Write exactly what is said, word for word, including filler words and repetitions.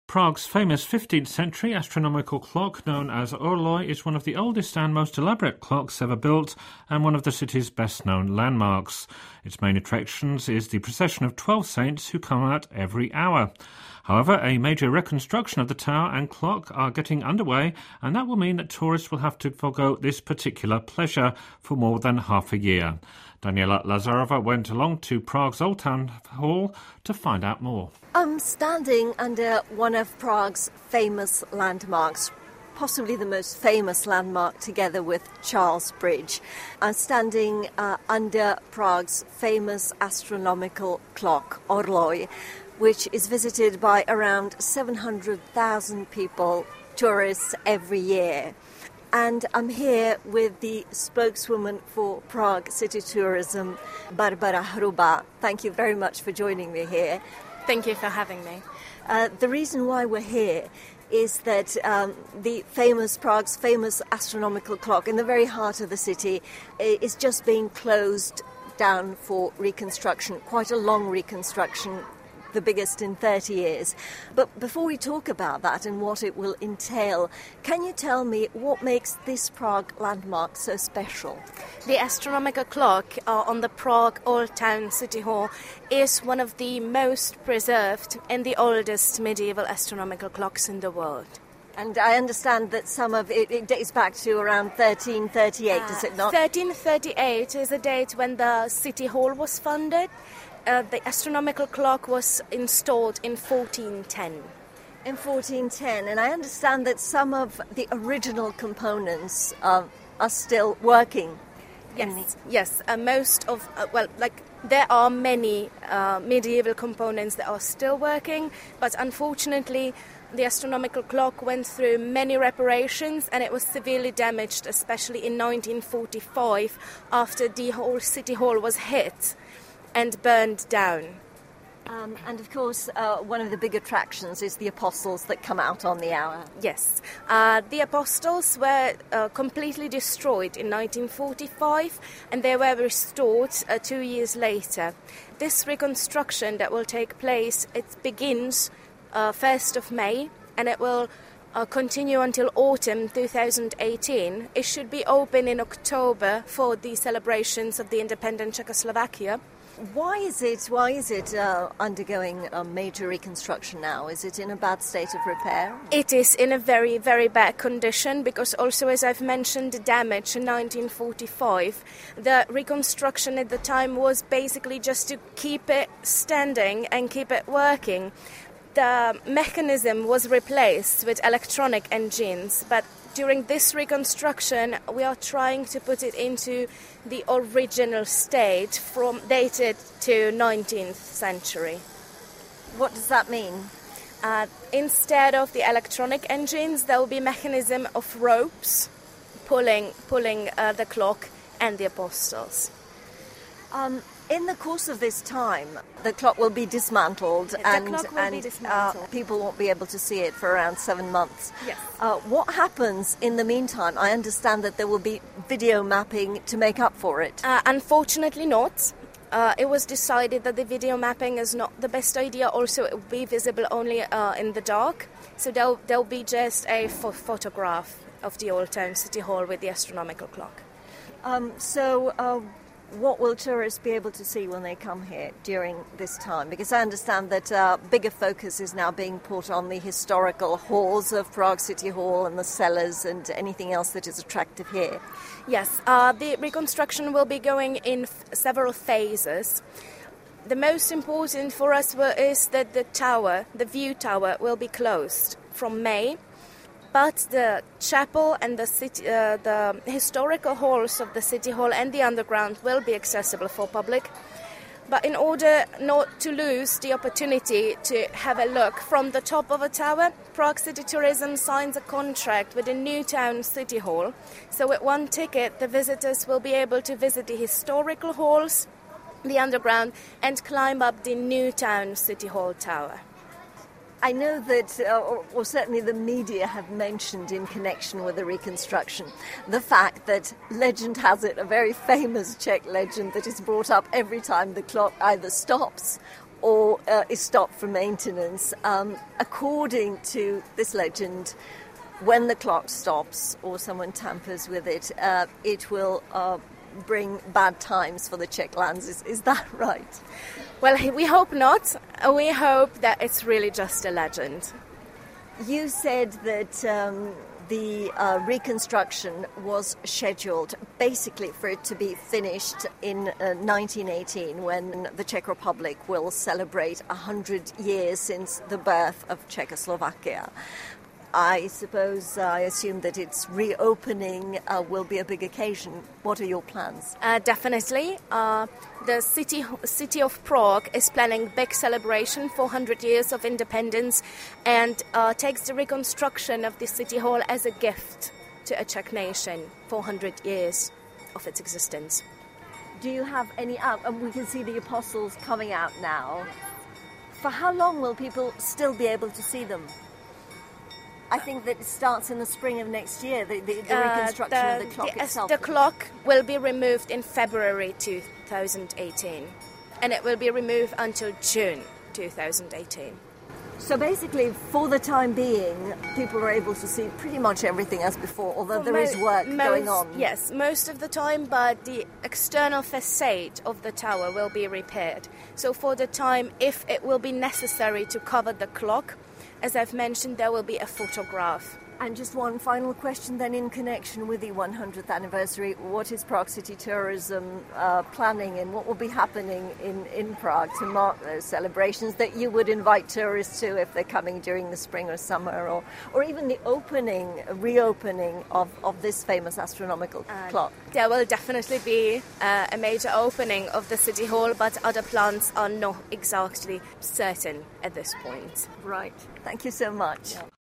Prague's famous fifteenth century astronomical clock known as Orloj is one of the oldest and most elaborate clocks ever built and one of the city's best-known landmarks. Its main attractions is the procession of twelve saints who come out every hour. However, a major reconstruction of the tower and clock are getting underway, and that will mean that tourists will have to forgo this particular pleasure for more than half a year. Daniela Lazarova went along to Prague's Old Town Hall to find out more. I'm standing under one of Prague's famous landmarks, possibly the most famous landmark together with Charles Bridge. I'm standing uh, under Prague's famous astronomical clock, Orloj, which is visited by around seven hundred thousand people, tourists, every year. And I'm here with the spokeswoman for Prague City Tourism, Barbara Hruba. Thank you very much for joining me here. Thank you for having me. Uh, the reason why we're here is that um, the famous Prague's famous astronomical clock in the very heart of the city is just being closed down for reconstruction, quite a long reconstruction, the biggest in thirty years. But before we talk about that and what it will entail, can you tell me what makes this Prague landmark so special? The astronomical clock uh, on the Prague Old Town City Hall is one of the most preserved and the oldest medieval astronomical clocks in the world. And I understand that some of it, it dates back to around thirteen thirty-eight, uh, does it not? thirteen thirty-eight is the date when the City Hall was founded. Uh, the astronomical clock was installed in fourteen ten. In fourteen ten, and I understand that some of the original components uh, are still working. Yes, yes. Uh, most of, uh, well, like, there are many uh, medieval components that are still working, but unfortunately the astronomical clock went through many reparations and it was severely damaged, especially in nineteen forty-five, after the whole City Hall was hit and burned down. Um, and of course, uh, one of the big attractions is the apostles that come out on the hour. Yes. Uh, the apostles were uh, completely destroyed in nineteen forty-five and they were restored uh, two years later. This reconstruction that will take place, it begins uh, first of May and it will uh, continue until autumn two thousand eighteen. It should be open in October for the celebrations of the independent Czechoslovakia. Why is it, why is it uh, undergoing a major reconstruction now? Is it in a bad state of repair? It is in a very, very bad condition because also, as I've mentioned, the damage in nineteen forty-five, the reconstruction at the time was basically just to keep it standing and keep it working. The mechanism was replaced with electronic engines, but during this reconstruction, we are trying to put it into the original state from dated to nineteenth century. What does that mean? Uh, instead of the electronic engines, there will be a mechanism of ropes pulling pulling uh, the clock and the apostles. Um, in the course of this time, the clock will be dismantled, The and, clock will and be dismantled. Uh, people won't be able to see it for around seven months. Yes. Uh, what happens in the meantime? I understand that there will be video mapping to make up for it. Uh, unfortunately not. Uh, it was decided that the video mapping is not the best idea. Also, it will be visible only uh, in the dark. So there'll, there'll be just a pho- photograph of the Old Town City Hall with the astronomical clock. Um, so... Uh, What will tourists be able to see when they come here during this time? Because I understand that uh, bigger focus is now being put on the historical halls of Prague City Hall and the cellars and anything else that is attractive here. Yes, uh, the reconstruction will be going in f- several phases. The most important for us were, is that the tower, the view tower, will be closed from May. But the chapel and the city, uh, the historical halls of the City Hall and the underground will be accessible for public. But in order not to lose the opportunity to have a look from the top of a tower, Prague City Tourism signs a contract with the New Town City Hall. So with one ticket, the visitors will be able to visit the historical halls, the underground, and climb up the New Town City Hall tower. I know that, uh, or, or certainly the media have mentioned in connection with the reconstruction, the fact that legend has it, a very famous Czech legend that is brought up every time the clock either stops or uh, is stopped for maintenance. Um, according to this legend, when the clock stops or someone tampers with it, uh, it will uh, bring bad times for the Czech lands. Is, is that right? Well, we hope not. We hope that it's really just a legend. You said that um, the uh, reconstruction was scheduled basically for it to be finished in uh, nineteen eighteen, when the Czech Republic will celebrate one hundred years since the birth of Czechoslovakia. I suppose, uh, I assume that its reopening uh, will be a big occasion. What are your plans? Uh, definitely. Uh, the city city of Prague is planning big celebration for one hundred years of independence, and uh, takes the reconstruction of the city hall as a gift to a Czech nation for one hundred years of its existence. Do you have any out? And we can see the apostles coming out now. For how long will people still be able to see them? I think that it starts in the spring of next year, the, the, the reconstruction uh, the, of the clock the, itself. The clock will be removed in February two thousand eighteen, and it will be removed until June two thousand eighteen. So basically, for the time being, people are able to see pretty much everything as before, although there mo- is work most, going on. Yes, most of the time, but the external facade of the tower will be repaired. So for the time, if it will be necessary to cover the clock, as I've mentioned, there will be a photograph. And just one final question then, in connection with the one hundredth anniversary, what is Prague City Tourism uh, planning, and what will be happening in, in Prague to mark those celebrations that you would invite tourists to if they're coming during the spring or summer, or, or even the opening, reopening of, of this famous astronomical uh, clock? There will definitely be uh, a major opening of the City Hall, but other plans are not exactly certain at this point. Right. Thank you so much. Yeah.